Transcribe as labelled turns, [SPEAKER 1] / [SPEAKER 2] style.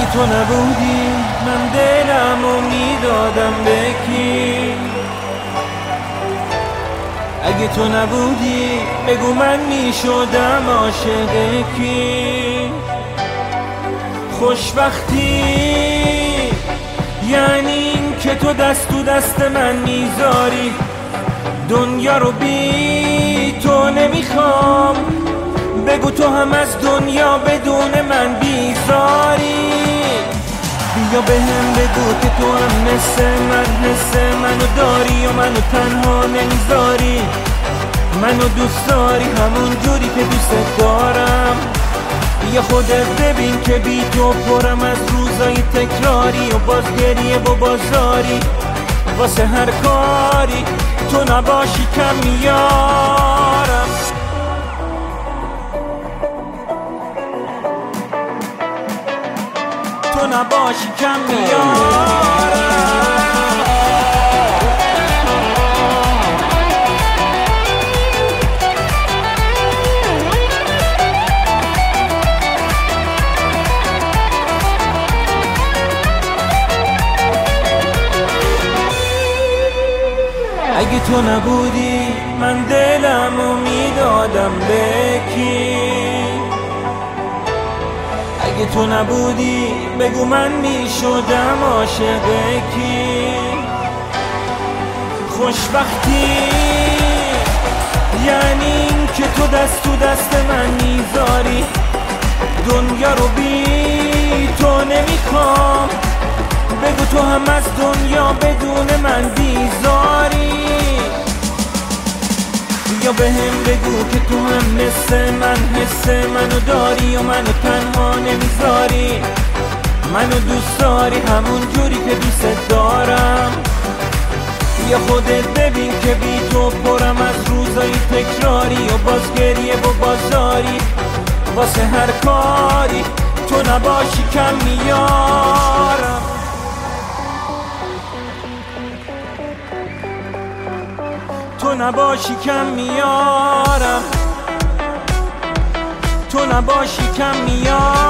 [SPEAKER 1] تو نبودی من دلمو میدادم به کی؟ اگه تو نبودی بگو من میشدم عاشق کی؟ خوشبختی یعنی این که تو دست تو دست من میذاری، دنیا رو بی تو نمیخوام، بگو تو هم از دنیا بدون من بیزاری. بیا بهم بگو که تو هم مثل من حس منو داری و منو تنها نمیذاری، منو دوست داری همون جوری که دوست دارم. بیا خودت ببین که بی تو پرم از روزای تکراری و باز گریه و بازاری، واسه هر کاری تو نباشی کم میارم. تو نباشی کم میارم. اگه تو نبودی من دلمو میدادم به کی؟ اگه تو نبودی بگو من میشدم عاشق کی؟ خوشبختی یعنی این که تو دست تو دست من میذاری، دنیا رو بی تو نمیخوام، بگو تو هم از دنیا بدون من بیزاری. بیا بهم بگو که تو هم مثل من حس منو داری و منو تنها نمیذاری، منو دوست داری همون جوری که دوست دارم. بیا خودت ببین که بی تو پرم از روزای تکراری و باز گریه و بازاری، واسه هر کاری تو نباشی کم میارم. تو نباشی کم میارم. تو نباشی کم میارم.